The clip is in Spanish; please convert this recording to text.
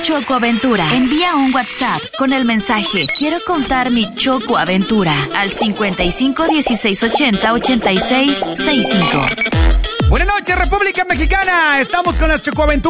chocoaventura. Envía un WhatsApp con el mensaje "Quiero contar mi chocoaventura" al 55 16 80 86 65. Buenas noches, República Mexicana. Estamos con las chocoaventuras.